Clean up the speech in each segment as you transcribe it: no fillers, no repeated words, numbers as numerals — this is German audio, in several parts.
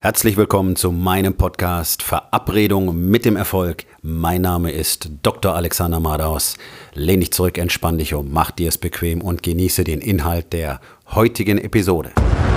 Herzlich willkommen zu meinem Podcast Verabredung mit dem Erfolg. Mein Name ist Dr. Alexander Madaus. Lehn dich zurück, entspann dich um, mach dir es bequem und genieße den Inhalt der heutigen Episode.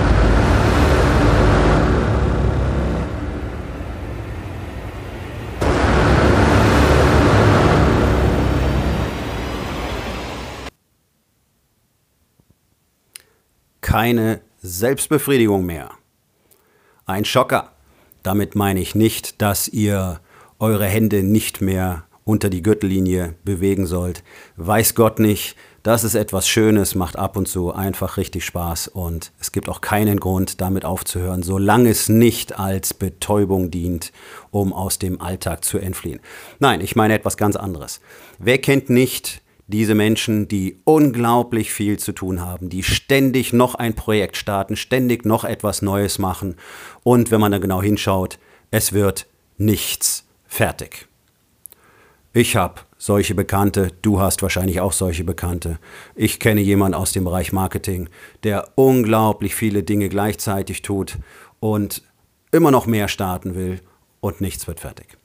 Keine Selbstbefriedigung mehr. Ein Schocker. Damit meine ich nicht, dass ihr eure Hände nicht mehr unter die Gürtellinie bewegen sollt. Weiß Gott nicht, das ist etwas Schönes, macht ab und zu einfach richtig Spaß und es gibt auch keinen Grund, damit aufzuhören, solange es nicht als Betäubung dient, um aus dem Alltag zu entfliehen. Nein, ich meine etwas ganz anderes. Wer kennt nicht diese Menschen, die unglaublich viel zu tun haben, die ständig noch ein Projekt starten, ständig noch etwas Neues machen und wenn man da genau hinschaut, es wird nichts fertig. Ich habe solche Bekannte, du hast wahrscheinlich auch solche Bekannte. Ich kenne jemanden aus dem Bereich Marketing, der unglaublich viele Dinge gleichzeitig tut und immer noch mehr starten will und nichts wird fertig.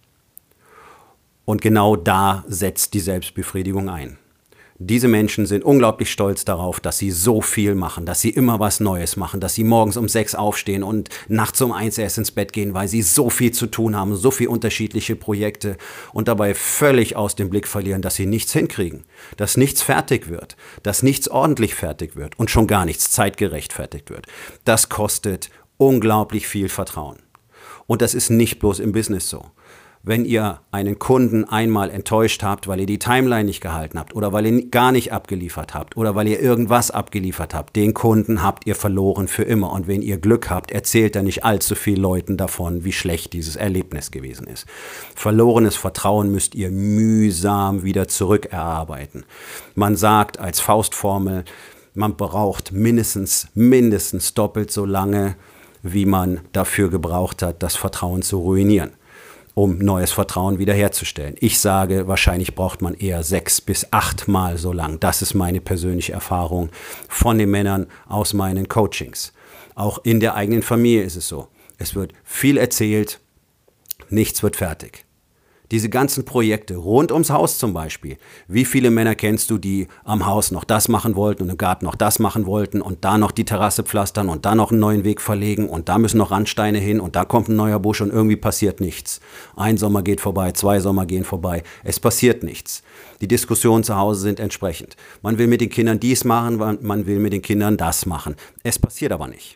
Und genau da setzt die Selbstbefriedigung ein. Diese Menschen sind unglaublich stolz darauf, dass sie so viel machen, dass sie immer was Neues machen, dass sie morgens um 6 aufstehen und nachts um 1 erst ins Bett gehen, weil sie so viel zu tun haben, so viele unterschiedliche Projekte und dabei völlig aus dem Blick verlieren, dass sie nichts hinkriegen, dass nichts fertig wird, dass nichts ordentlich fertig wird und schon gar nichts zeitgerecht fertig wird. Das kostet unglaublich viel Vertrauen. Und das ist nicht bloß im Business so. Wenn ihr einen Kunden einmal enttäuscht habt, weil ihr die Timeline nicht gehalten habt oder weil ihr gar nicht abgeliefert habt oder weil ihr irgendwas abgeliefert habt, den Kunden habt ihr verloren für immer. Und wenn ihr Glück habt, erzählt er nicht allzu vielen Leuten davon, wie schlecht dieses Erlebnis gewesen ist. Verlorenes Vertrauen müsst ihr mühsam wieder zurückerarbeiten. Man sagt als Faustformel, man braucht mindestens doppelt so lange, wie man dafür gebraucht hat, das Vertrauen zu ruinieren, um neues Vertrauen wiederherzustellen. Ich sage, wahrscheinlich braucht man eher 6 bis 8 Mal so lang. Das ist meine persönliche Erfahrung von den Männern aus meinen Coachings. Auch in der eigenen Familie ist es so. Es wird viel erzählt, nichts wird fertig. Diese ganzen Projekte rund ums Haus zum Beispiel. Wie viele Männer kennst du, die am Haus noch das machen wollten und im Garten noch das machen wollten und da noch die Terrasse pflastern und da noch einen neuen Weg verlegen und da müssen noch Randsteine hin und da kommt ein neuer Busch und irgendwie passiert nichts. Ein Sommer geht vorbei, 2 Sommer gehen vorbei. Es passiert nichts. Die Diskussionen zu Hause sind entsprechend. Man will mit den Kindern dies machen, man will mit den Kindern das machen. Es passiert aber nicht.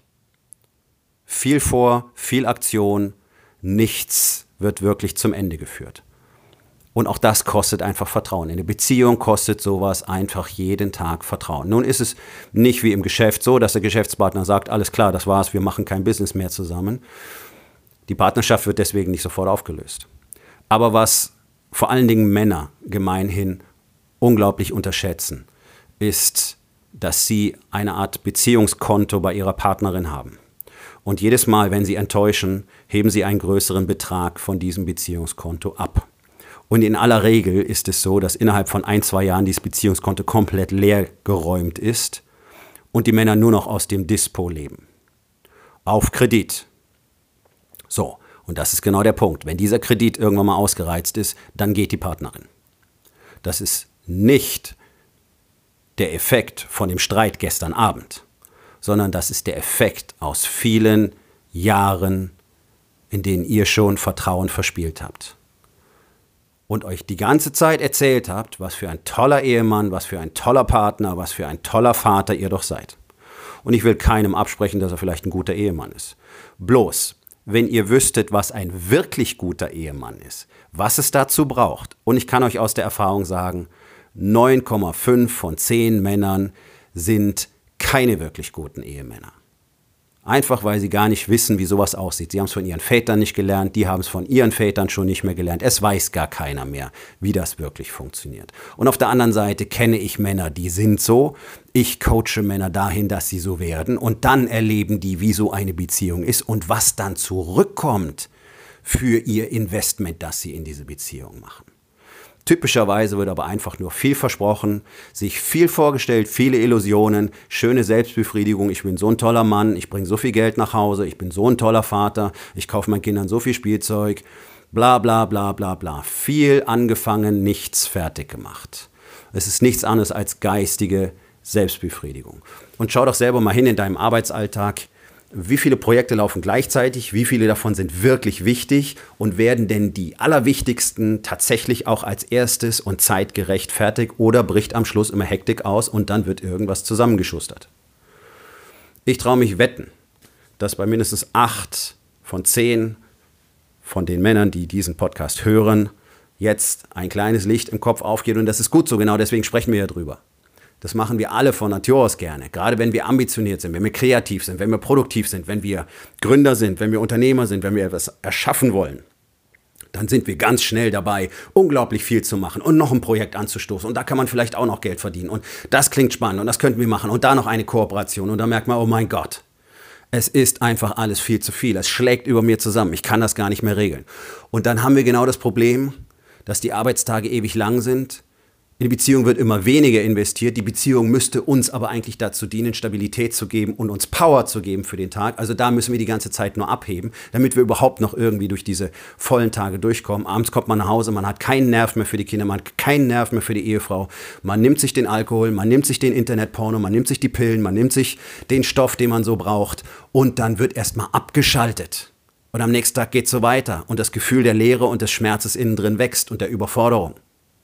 Viel vor, viel Aktion, nichts wird wirklich zum Ende geführt. Und auch das kostet einfach Vertrauen. In der Beziehung kostet sowas einfach jeden Tag Vertrauen. Nun ist es nicht wie im Geschäft so, dass der Geschäftspartner sagt, alles klar, das war's, wir machen kein Business mehr zusammen. Die Partnerschaft wird deswegen nicht sofort aufgelöst. Aber was vor allen Dingen Männer gemeinhin unglaublich unterschätzen, ist, dass sie eine Art Beziehungskonto bei ihrer Partnerin haben. Und jedes Mal, wenn sie enttäuschen, heben sie einen größeren Betrag von diesem Beziehungskonto ab. Und in aller Regel ist es so, dass innerhalb von 1-2 Jahren dieses Beziehungskonto komplett leer geräumt ist und die Männer nur noch aus dem Dispo leben. Auf Kredit. So, und das ist genau der Punkt. Wenn dieser Kredit irgendwann mal ausgereizt ist, dann geht die Partnerin. Das ist nicht der Effekt von dem Streit gestern Abend, sondern das ist der Effekt aus vielen Jahren, in denen ihr schon Vertrauen verspielt habt. Und euch die ganze Zeit erzählt habt, was für ein toller Ehemann, was für ein toller Partner, was für ein toller Vater ihr doch seid. Und ich will keinem absprechen, dass er vielleicht ein guter Ehemann ist. Bloß, wenn ihr wüsstet, was ein wirklich guter Ehemann ist, was es dazu braucht. Und ich kann euch aus der Erfahrung sagen, 9,5 von 10 Männern sind keine wirklich guten Ehemänner. Einfach, weil sie gar nicht wissen, wie sowas aussieht. Sie haben es von ihren Vätern nicht gelernt, die haben es von ihren Vätern schon nicht mehr gelernt. Es weiß gar keiner mehr, wie das wirklich funktioniert. Und auf der anderen Seite kenne ich Männer, die sind so. Ich coache Männer dahin, dass sie so werden. Und dann erleben die, wie so eine Beziehung ist und was dann zurückkommt für ihr Investment, das sie in diese Beziehung machen. Typischerweise wird aber einfach nur viel versprochen, sich viel vorgestellt, viele Illusionen, schöne Selbstbefriedigung. Ich bin so ein toller Mann, ich bringe so viel Geld nach Hause, ich bin so ein toller Vater, ich kaufe meinen Kindern so viel Spielzeug, bla bla bla bla bla. Viel angefangen, nichts fertig gemacht. Es ist nichts anderes als geistige Selbstbefriedigung. Und schau doch selber mal hin in deinem Arbeitsalltag. Wie viele Projekte laufen gleichzeitig? Wie viele davon sind wirklich wichtig? Und werden denn die allerwichtigsten tatsächlich auch als erstes und zeitgerecht fertig? Oder bricht am Schluss immer Hektik aus und dann wird irgendwas zusammengeschustert? Ich traue mich wetten, dass bei mindestens 8 von 10 von den Männern, die diesen Podcast hören, jetzt ein kleines Licht im Kopf aufgeht. Und das ist gut so, genau deswegen sprechen wir ja drüber. Das machen wir alle von Natur aus gerne. Gerade wenn wir ambitioniert sind, wenn wir kreativ sind, wenn wir produktiv sind, wenn wir Gründer sind, wenn wir Unternehmer sind, wenn wir etwas erschaffen wollen, dann sind wir ganz schnell dabei, unglaublich viel zu machen und noch ein Projekt anzustoßen. Und da kann man vielleicht auch noch Geld verdienen. Und das klingt spannend und das könnten wir machen. Und da noch eine Kooperation. Und da merkt man, oh mein Gott, es ist einfach alles viel zu viel. Es schlägt über mir zusammen. Ich kann das gar nicht mehr regeln. Und dann haben wir genau das Problem, dass die Arbeitstage ewig lang sind. In die Beziehung wird immer weniger investiert. Die Beziehung müsste uns aber eigentlich dazu dienen, Stabilität zu geben und uns Power zu geben für den Tag. Also da müssen wir die ganze Zeit nur abheben, damit wir überhaupt noch irgendwie durch diese vollen Tage durchkommen. Abends kommt man nach Hause, man hat keinen Nerv mehr für die Kinder, man hat keinen Nerv mehr für die Ehefrau. Man nimmt sich den Alkohol, man nimmt sich den Internetporno, man nimmt sich die Pillen, man nimmt sich den Stoff, den man so braucht. Und dann wird erstmal abgeschaltet. Und am nächsten Tag geht es so weiter. Und das Gefühl der Leere und des Schmerzes innen drin wächst und der Überforderung.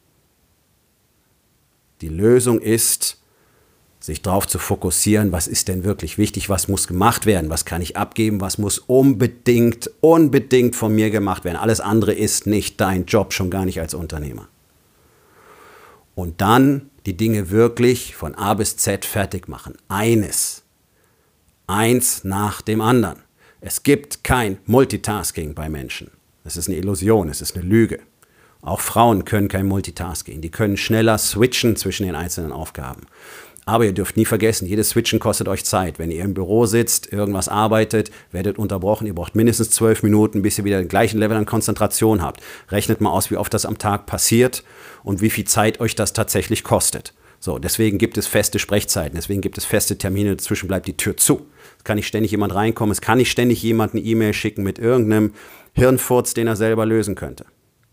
Die Lösung ist, sich darauf zu fokussieren, was ist denn wirklich wichtig, was muss gemacht werden, was kann ich abgeben, was muss unbedingt von mir gemacht werden. Alles andere ist nicht dein Job, schon gar nicht als Unternehmer. Und dann die Dinge wirklich von A bis Z fertig machen. Eins nach dem anderen. Es gibt kein Multitasking bei Menschen. Es ist eine Illusion, es ist eine Lüge. Auch Frauen können kein Multitasking. Die können schneller switchen zwischen den einzelnen Aufgaben. Aber ihr dürft nie vergessen, jedes Switchen kostet euch Zeit. Wenn ihr im Büro sitzt, irgendwas arbeitet, werdet unterbrochen. Ihr braucht mindestens 12 Minuten, bis ihr wieder den gleichen Level an Konzentration habt. Rechnet mal aus, wie oft das am Tag passiert und wie viel Zeit euch das tatsächlich kostet. So, deswegen gibt es feste Sprechzeiten, deswegen gibt es feste Termine, dazwischen bleibt die Tür zu. Es kann nicht ständig jemand reinkommen, es kann nicht ständig jemand eine E-Mail schicken mit irgendeinem Hirnfurz, den er selber lösen könnte.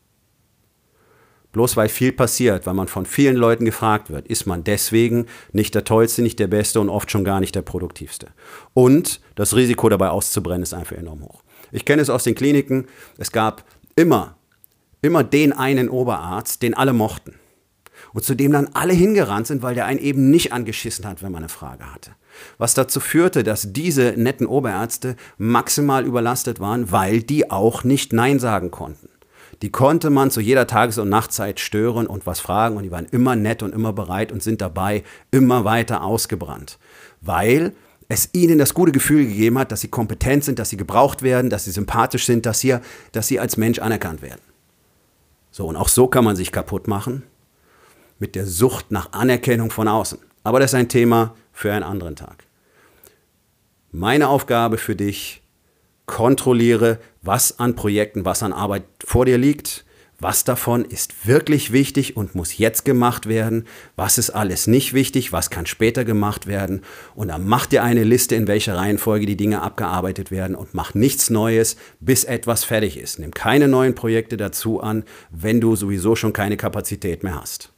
Bloß weil viel passiert, weil man von vielen Leuten gefragt wird, ist man deswegen nicht der Tollste, nicht der Beste und oft schon gar nicht der Produktivste. Und das Risiko dabei auszubrennen ist einfach enorm hoch. Ich kenne es aus den Kliniken, es gab immer den einen Oberarzt, den alle mochten. Und zu dem dann alle hingerannt sind, weil der einen eben nicht angeschissen hat, wenn man eine Frage hatte. Was dazu führte, dass diese netten Oberärzte maximal überlastet waren, weil die auch nicht Nein sagen konnten. Die konnte man zu jeder Tages- und Nachtzeit stören und was fragen und die waren immer nett und immer bereit und sind dabei immer weiter ausgebrannt, weil es ihnen das gute Gefühl gegeben hat, dass sie kompetent sind, dass sie gebraucht werden, dass sie sympathisch sind, dass sie als Mensch anerkannt werden. So, und auch so kann man sich kaputt machen mit der Sucht nach Anerkennung von außen. Aber das ist ein Thema für einen anderen Tag. Meine Aufgabe für dich: kontrolliere, was an Projekten, was an Arbeit vor dir liegt, was davon ist wirklich wichtig und muss jetzt gemacht werden, was ist alles nicht wichtig, was kann später gemacht werden. Und dann mach dir eine Liste, in welcher Reihenfolge die Dinge abgearbeitet werden und mach nichts Neues, bis etwas fertig ist. Nimm keine neuen Projekte dazu an, wenn du sowieso schon keine Kapazität mehr hast.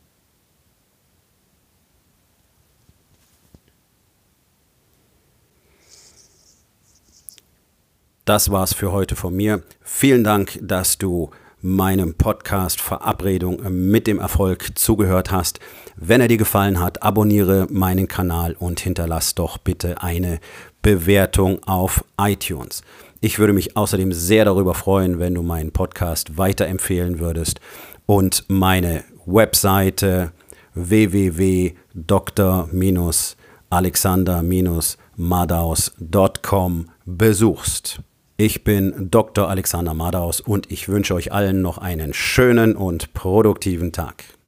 Das war's für heute von mir. Vielen Dank, dass du meinem Podcast Verabredung mit dem Erfolg zugehört hast. Wenn er dir gefallen hat, abonniere meinen Kanal und hinterlass doch bitte eine Bewertung auf iTunes. Ich würde mich außerdem sehr darüber freuen, wenn du meinen Podcast weiterempfehlen würdest und meine Webseite www.dr-alexander-madaus.com besuchst. Ich bin Dr. Alexander Madaus und ich wünsche euch allen noch einen schönen und produktiven Tag.